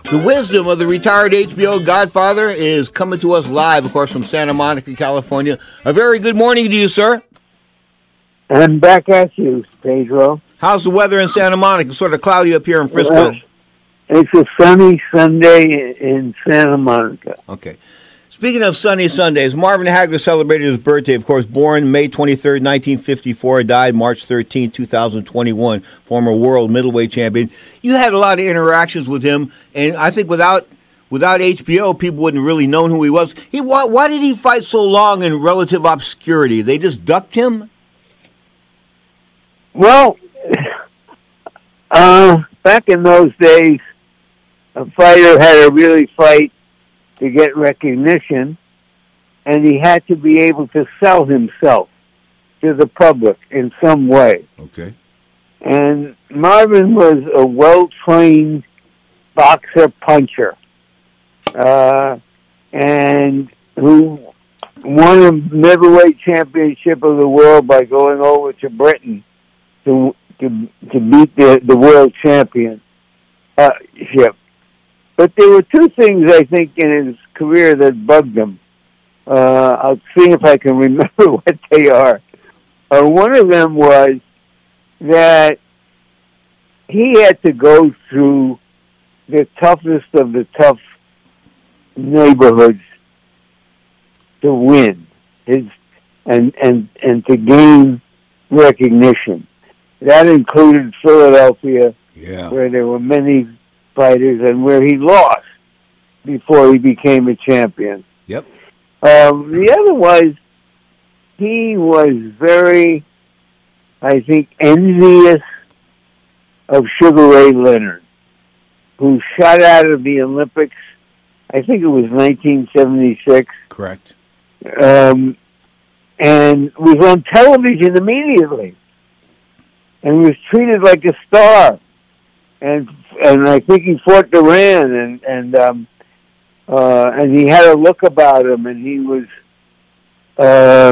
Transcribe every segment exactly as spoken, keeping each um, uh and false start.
The wisdom of the retired H B O Godfather is coming to us live, of course, from Santa Monica, California. A very good morning to you, sir. I'm back at you, Pedro. How's the weather in Santa Monica? Sort of cloudy up here in Frisco. Uh, it's a sunny Sunday in Santa Monica. Okay. Speaking of sunny Sundays, Marvin Hagler celebrated his birthday, of course, born May twenty-third, nineteen fifty-four, died March thirteenth, two thousand twenty-one, former world middleweight champion. You had a lot of interactions with him, and I think without without H B O, people wouldn't really know who he was. He why, why did he fight so long in relative obscurity? They just ducked him? Well, uh, back in those days, a fighter had to really fight to get recognition, and he had to be able to sell himself to the public in some way. Okay. And Marvin was a well-trained boxer puncher, uh, and who won a middleweight championship of the world by going over to Britain to to to beat the the world championship. Uh, But there were two things, I think, in his career that bugged him. Uh, I'll see if I can remember what they are. Uh, one of them was that he had to go through the toughest of the tough neighborhoods to win his and and and to gain recognition. That included Philadelphia, yeah, where there were many fighters, and where he lost before he became a champion. Yep. Um, the other was he was very, I think, envious of Sugar Ray Leonard, who shot out of the Olympics. I think it was nineteen seventy-six. Correct. Um, and was on television immediately, and was treated like a star. And and I think he fought Duran, and and um, uh, and he had a look about him, and he was uh,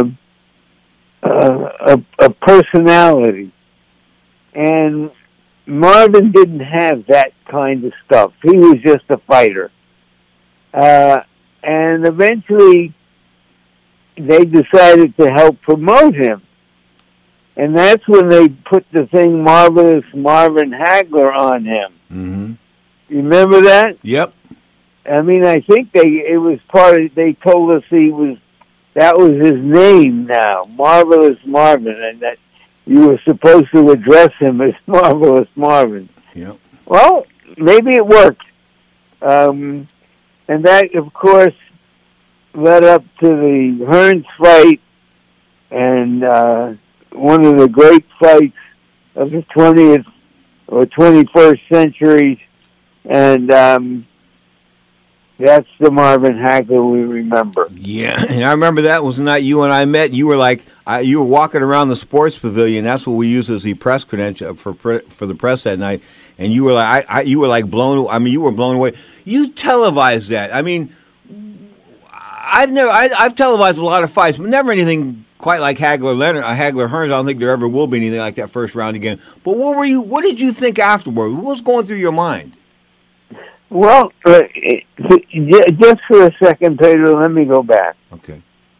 uh, a, a personality. And Marvin didn't have that kind of stuff. He was just a fighter. Uh, and eventually, they decided to help promote him. And that's when they put the thing Marvelous Marvin Hagler on him. Mm-hmm. You remember that? Yep. I mean, I think they it was part of, they told us he was, that was his name now, Marvelous Marvin, and that you were supposed to address him as Marvelous Marvin. Yep. Well, maybe it worked. Um, and that, of course, led up to the Hearns fight, and uh, one of the great fights of the twentieth or twenty-first centuries, and um, that's the Marvin Hagler we remember. Yeah, and I remember that was the night you and I met. You were like, I, you were walking around the sports pavilion. That's what we used as the press credential for pre, for the press that night. And you were like, I, I, you were like blown. I mean, you were blown away. You televised that. I mean, I've never, I, I've televised a lot of fights, but never anything quite like Hagler Leonard, uh, Hagler Hearns. I don't think there ever will be anything like that first round again. But what were you? What did you think afterward? What was going through your mind? Well, uh, just for a second, Pedro, let me go back. Okay.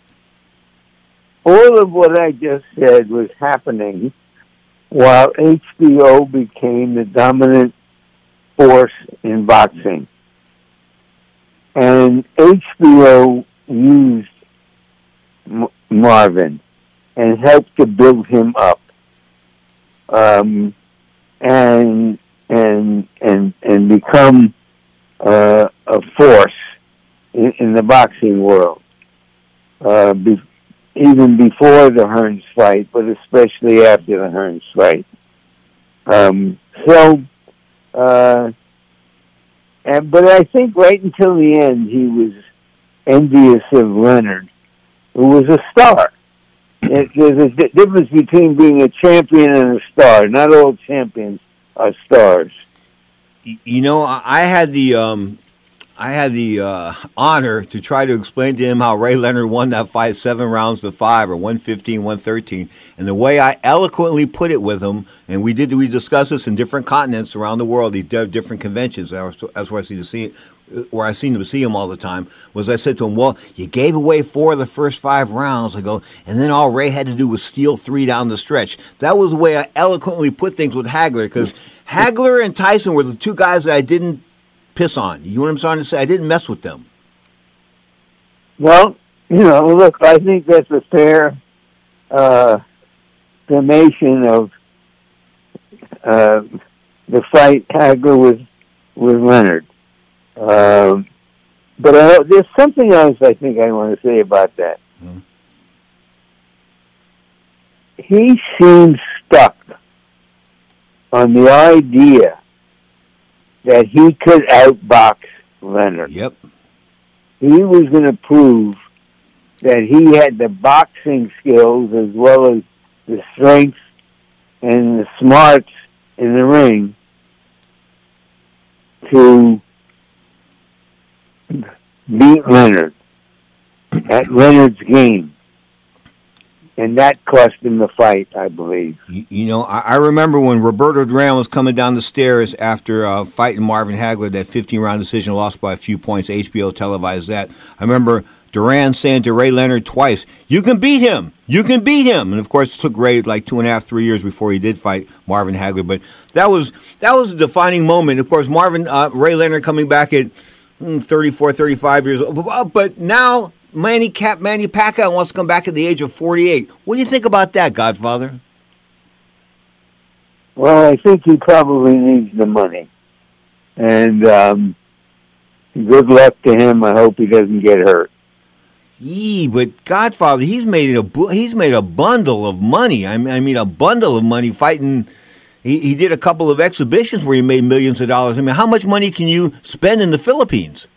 All of what I just said was happening while H B O became the dominant force in boxing. And H B O used M- Marvin and helped to build him up. Um, and, and, and, and become Uh, a force in, in the boxing world, uh, be, even before the Hearns fight, but especially after the Hearns fight. Um, so, uh, and but I think right until the end, he was envious of Leonard, who was a star. It, there's a di- difference between being a champion and a star. Not all champions are stars. You know, I had the um, I had the uh, honor to try to explain to him how Ray Leonard won that fight seven rounds to five, or one fifteen, one thirteen. And the way I eloquently put it with him, and we did we discussed this in different continents around the world, these different conventions. That's where I see to see it, where I seem to see him all the time. Was I said to him, "Well, you gave away four of the first five rounds." I go, and then all Ray had to do was steal three down the stretch. That was the way I eloquently put things with Hagler, because Hagler and Tyson were the two guys that I didn't piss on. You know what I'm trying to say? I didn't mess with them. Well, you know, look, I think that's a fair uh, summation of uh, the fight Hagler with with Leonard. Um, but I, there's something else I think I want to say about that. Hmm. He seems stuck on the idea that he could outbox Leonard. Yep. He was going to prove that he had the boxing skills as well as the strength and the smarts in the ring to beat Leonard at Leonard's game. And that cost him the fight, I believe. You, you know, I, I remember when Roberto Duran was coming down the stairs after uh, fighting Marvin Hagler, that fifteen-round decision lost by a few points. H B O televised that. I remember Duran saying to Ray Leonard twice, "You can beat him. You can beat him." And, of course, it took Ray like two and a half, three years before he did fight Marvin Hagler. But that was that was a defining moment. Of course, Marvin, uh, Ray Leonard coming back at mm, thirty-four, thirty-five years old. But now Manny Cap, Manny Pacquiao wants to come back at the age of forty-eight. What do you think about that, Godfather? Well, I think he probably needs the money. And um, good luck to him. I hope he doesn't get hurt. Yee, but Godfather, he's made a he's made a bundle of money. I mean, I mean a bundle of money fighting. He, he did a couple of exhibitions where he made millions of dollars. I mean, how much money can you spend in the Philippines?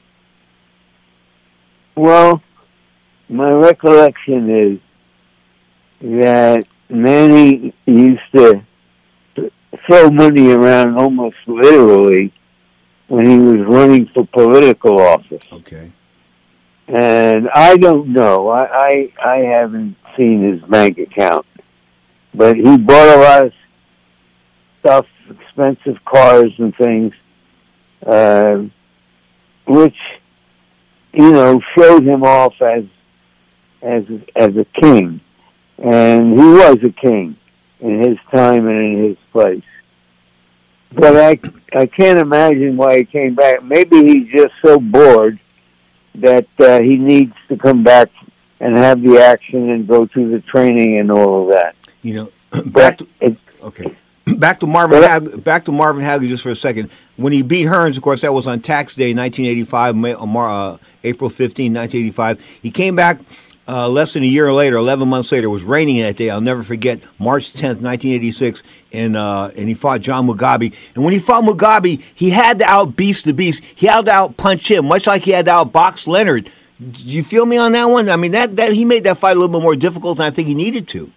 Well, my recollection is that Manny used to throw money around almost literally when he was running for political office. Okay. And I don't know. I, I, I haven't seen his bank account. But he bought a lot of stuff, expensive cars and things, uh, which, you know, showed him off as as as a king. And he was a king in his time and in his place. But I, I can't imagine why he came back. Maybe he's just so bored that uh, he needs to come back and have the action and go through the training and all of that. You know, back to, it, okay. Back to Marvin Hagler, back to Marvin Hagler just for a second. When he beat Hearns, of course, that was on tax day, nineteen eighty-five, uh, April fifteenth, nineteen eighty-five. He came back uh, less than a year later, eleven months later. It was raining that day. I'll never forget, March tenth, nineteen eighty-six, and uh, and he fought John Mugabe. And when he fought Mugabe, he had to out-beast the beast. He had to out-punch him, much like he had to out-box Leonard. Did you feel me on that one? I mean, that, that he made that fight a little bit more difficult than I think he needed to.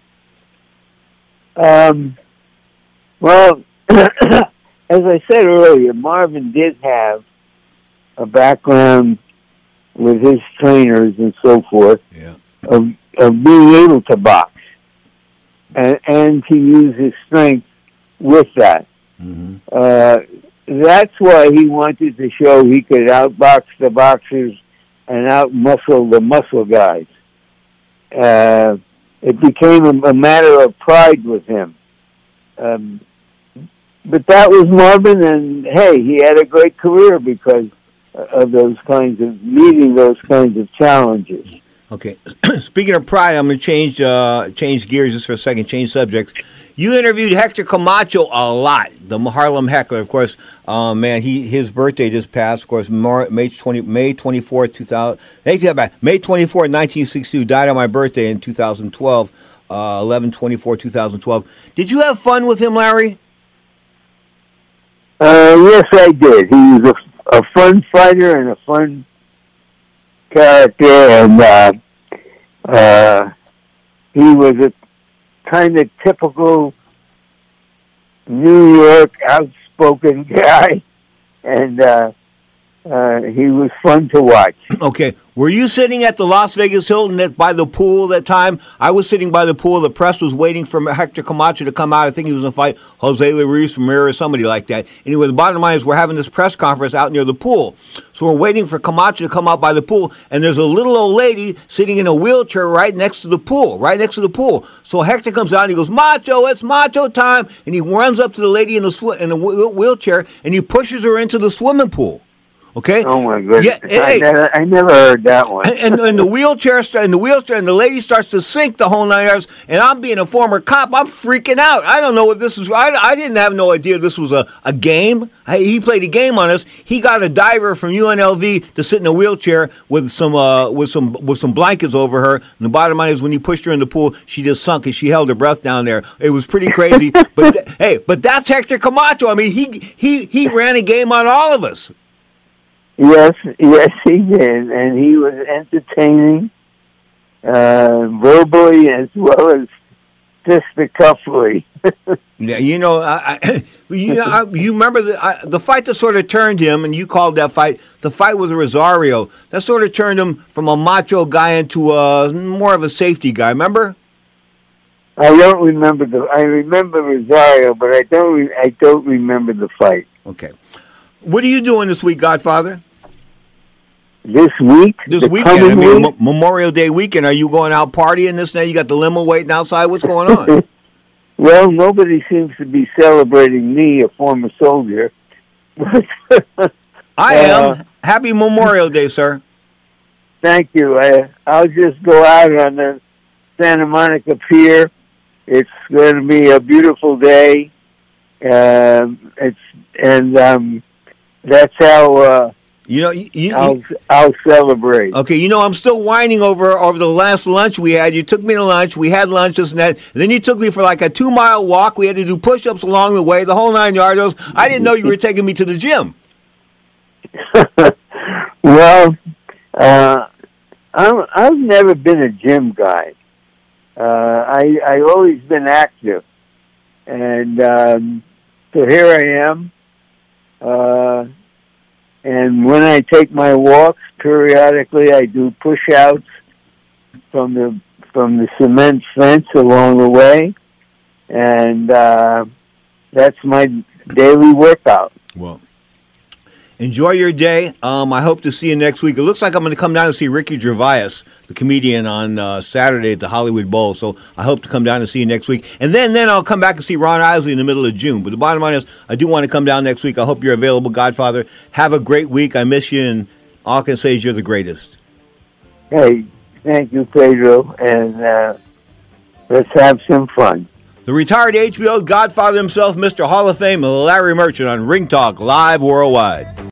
Um... Well, as I said earlier, Marvin did have a background with his trainers and so forth yeah. of, of being able to box and, and to use his strength with that. Mm-hmm. Uh, that's why he wanted to show he could outbox the boxers and outmuscle the muscle guys. Uh, it became a, a matter of pride with him. Um, but that was Marvin, and hey, he had a great career because of those kinds of meeting those kinds of challenges. Okay, speaking of pride, I'm going to change uh, change gears just for a second, change subjects. You interviewed Hector Camacho a lot, the Harlem Heckler, of course. Uh, man, he his birthday just passed, of course, May twenty May twenty fourth, two thousand. May twenty fourth, nineteen sixty two. Died on my birthday in two thousand twelve. Uh, eleven twenty-four twenty twelve. Did you have fun with him, Larry? Uh, yes, I did. He was a, a fun fighter and a fun character, and uh, uh, he was a kind of typical New York outspoken guy, and uh, Uh, he was fun to watch. Okay. Were you sitting at the Las Vegas Hilton at, by the pool that time? I was sitting by the pool. The press was waiting for Hector Camacho to come out. I think he was going to fight Jose Luis Ramirez, somebody like that. Anyway, the bottom line is we're having this press conference out near the pool. So we're waiting for Camacho to come out by the pool, and there's a little old lady sitting in a wheelchair right next to the pool, right next to the pool. So Hector comes out and he goes, "Macho, it's Macho time." And he runs up to the lady in the, sw- in the wheelchair, and he pushes her into the swimming pool. Okay. Oh my goodness! Yeah, I, hey, never, I never heard that one. and, and, and the wheelchair, st- and the wheelchair, and the lady starts to sink the whole nine yards. And I'm being a former cop. I'm freaking out. I don't know if this is. I, I didn't have no idea this was a, a game. I, he played a game on us. He got a diver from U N L V to sit in a wheelchair with some uh, with some with some blankets over her. And the bottom line is, when he pushed her in the pool, she just sunk and she held her breath down there. It was pretty crazy. but th- hey, but that's Hector Camacho. I mean, he he he ran a game on all of us. Yes, yes, he did, and he was entertaining, uh, verbally as well as fisticuffly. Yeah, you know, I, I, you know, I, you remember the I, the fight that sort of turned him, and you called that fight the fight with Rosario. That sort of turned him from a macho guy into a more of a safety guy. Remember? I don't remember the. I remember Rosario, but I don't. Re, I don't remember the fight. Okay. What are you doing this week, Godfather? This week? This weekend, I mean, M- Memorial Day weekend. Are you going out partying this night? You got the limo waiting outside. What's going on? Well, nobody seems to be celebrating me, a former soldier. I am. Uh, Happy Memorial Day, sir. Thank you. I, I'll just go out on the Santa Monica Pier. It's going to be a beautiful day. Uh, it's and um, that's how uh, you know. You, you, I'll I'll celebrate. Okay, you know I'm still whining over over the last lunch we had. You took me to lunch. We had lunch this and that. And then you took me for like a two mile walk. We had to do push ups along the way. The whole nine yards. I didn't know you were taking me to the gym. Well, uh, I'm, I've never been a gym guy. Uh, I I've always been active. And um, so here I am. Uh, and when I take my walks, periodically I do push-outs from the from the cement fence along the way, and uh, that's my daily workout. Well, enjoy your day. Um, I hope to see you next week. It looks like I'm going to come down and see Ricky Gervais, the comedian, on uh, Saturday at the Hollywood Bowl. So I hope to come down and see you next week. And then, then I'll come back and see Ron Isley in the middle of June. But the bottom line is, I do want to come down next week. I hope you're available, Godfather. Have a great week. I miss you, and all I can say is you're the greatest. Hey, thank you, Pedro, and uh, let's have some fun. The retired H B O Godfather himself, Mister Hall of Fame, Larry Merchant on Ring Talk Live Worldwide.